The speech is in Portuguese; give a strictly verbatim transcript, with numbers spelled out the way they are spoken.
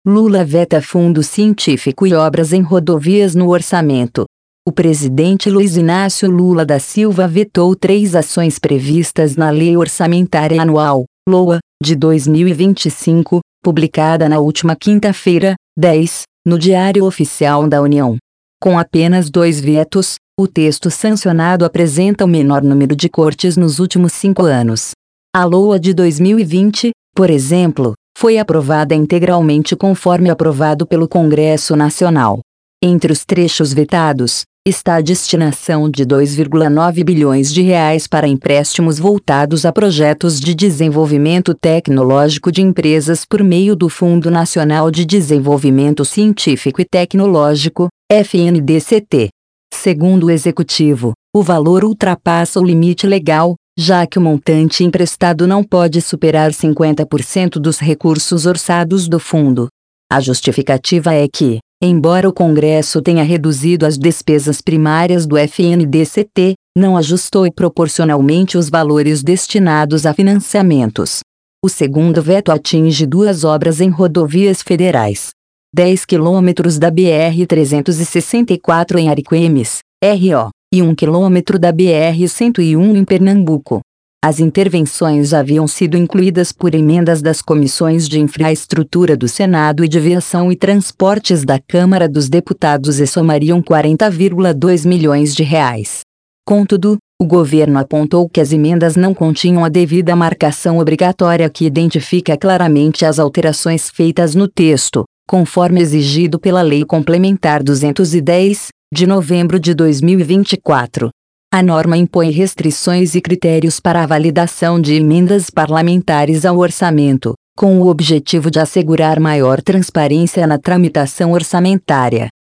Lula veta fundo científico e obras em rodovias no orçamento. O presidente Luiz Inácio Lula da Silva vetou três ações previstas na Lei Orçamentária Anual, LOA, de dois mil e vinte e cinco, publicada na última quinta-feira, dez, no Diário Oficial da União. Com apenas dois vetos, o texto sancionado apresenta o menor número de cortes nos últimos cinco anos. A LOA de dois mil e vinte, por exemplo, foi aprovada integralmente conforme aprovado pelo Congresso Nacional. Entre os trechos vetados, está a destinação de dois vírgula nove bilhões de reais para empréstimos voltados a projetos de desenvolvimento tecnológico de empresas por meio do Fundo Nacional de Desenvolvimento Científico e Tecnológico, F N D C T. Segundo o Executivo, o valor ultrapassa o limite legal, já que o montante emprestado não pode superar cinquenta por cento dos recursos orçados do fundo. A justificativa é que, embora o Congresso tenha reduzido as despesas primárias do F N D C T, não ajustou proporcionalmente os valores destinados a financiamentos. O segundo veto atinge duas obras em rodovias federais. dez quilômetros da B R trezentos e sessenta e quatro em Ariquemes, R O, e um quilômetro da B R cento e um em Pernambuco. As intervenções haviam sido incluídas por emendas das comissões de Infraestrutura do Senado e de Viação e Transportes da Câmara dos Deputados e somariam quarenta vírgula dois milhões de reais. Contudo, o governo apontou que as emendas não continham a devida marcação obrigatória que identifica claramente as alterações feitas no texto, conforme exigido pela Lei Complementar duzentos e dez, de novembro de dois mil e vinte e quatro. A norma impõe restrições e critérios para a validação de emendas parlamentares ao orçamento, com o objetivo de assegurar maior transparência na tramitação orçamentária.